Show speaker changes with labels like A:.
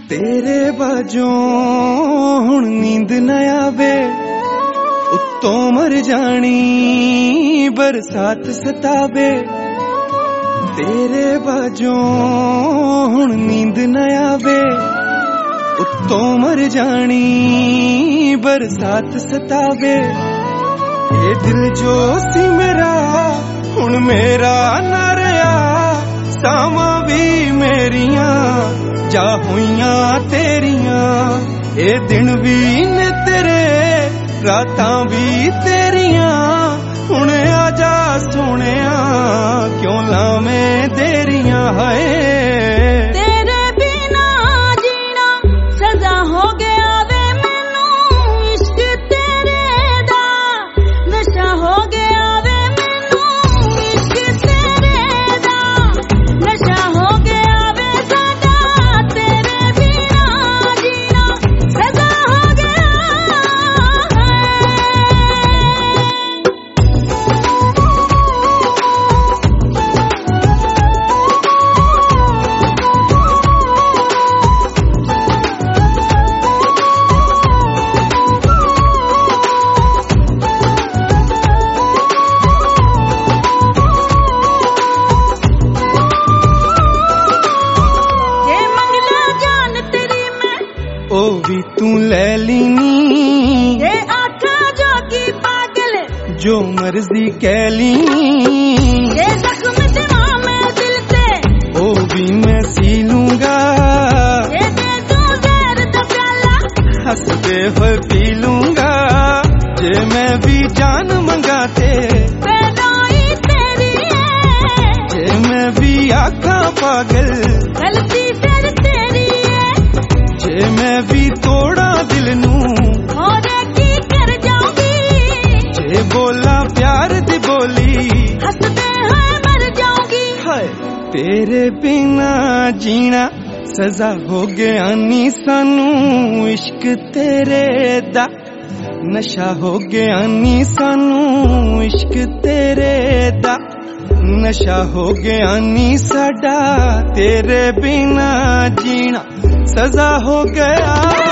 A: तेरे बाजों हुण नींद न आवे, उत्तों मर जानी बरसात सतावे। तेरे बाजों हुण नींद न आवे, उत्तों मर जानी बरसात सतावे। ये दिल जो सी मेरा हुण मेरा न रहा, सावां भी मेरियां जा हुइयां तेरियां। ये दिन भी ने तेरे रातां भी तेरियां, हुण आजा सोहणिया क्यों लावें देरियां। हाय
B: तेरे बिना जीना सजा हो गया वे मैनू, इश्क तेरे दा नशा हो गया वे मैनू, इश्क तेरे दा नशा हो गया वे साडा। तेरे बिना जीना सजा हो गया
A: ओ भी तू ले लीनी,
B: ये आखा जोगी पागल
A: जो मर्जी कह ली।
B: ये जख्म दिवा मैं दिल से,
A: ओ भी मैं सी लूंगा।
B: ये दे तू जहर दा प्याला,
A: हंसते हुए पी लूंगा। जे मैं भी जान मंगा ते
B: बेदाई तेरी है,
A: जे मैं भी आखा पागल
B: गलती फिर तेरी है।
A: जे मैं भी तोड़ा दिल नू,
B: और की कर जाऊंगी,
A: जे बोला प्यार दी बोली,
B: हंसते हुए मर जाऊंगी।
A: हाय तेरे बिना जीना सजा हो गया नी सानू, इश्क तेरे दा नशा हो गया नी सानू, इश्क तेरे दा नशा हो गया नी साडा। तेरे बिना जीना सजा हो गया।